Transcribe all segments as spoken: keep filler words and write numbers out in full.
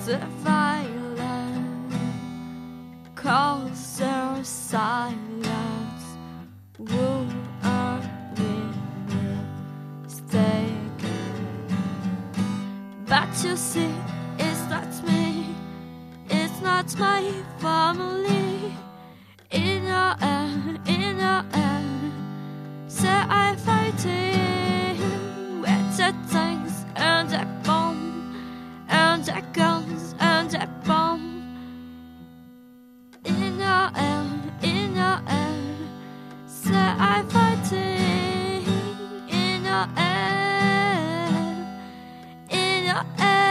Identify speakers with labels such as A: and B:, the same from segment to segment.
A: the violence calls our silence. Who are we mistaken? But you see, it's not me, it's not my family. In your end, in your end, say I fighting with the tanks and the bomb and the guns and the bomb. In your end, in your end, say I fighting in your end, in your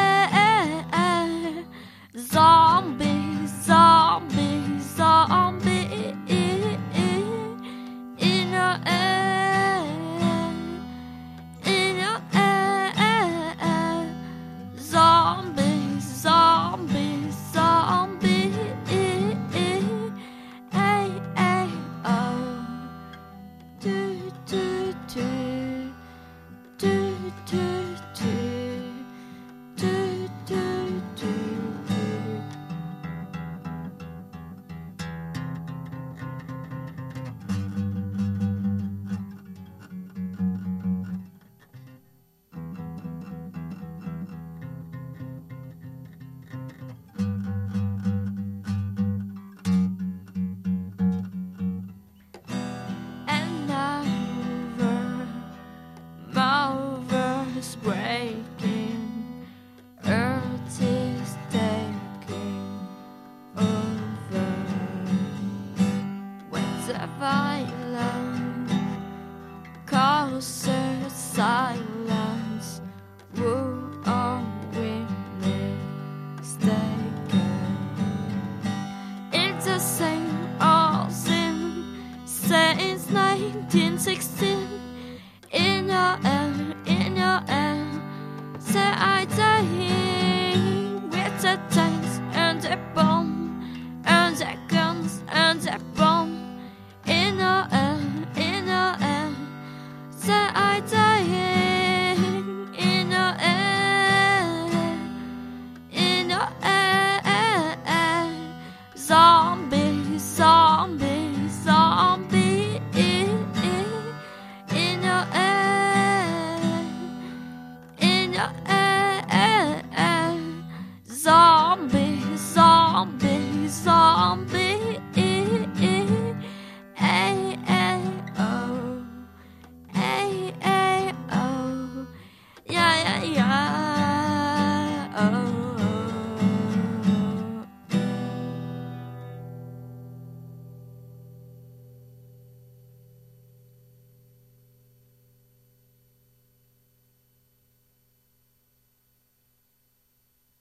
A: end. Zombie, zombie, zombie. In your end, in your end. Zombie, zombie, zombie. Hey, hey, oh. Do, do, do. Do, do, do. Do, do, do. Breaking, earth is taking over. When the violence causes silence, who are we mistaken? It's the same old sin since nineteen sixteen. In your end, in your end, say I dying with the tanks and the bomb and the guns and the bomb. In your end, in your end, say I dying in your end, in your end. Zombie, zombie, zombie. In your end, in your end. Zombie, zombie, zombie.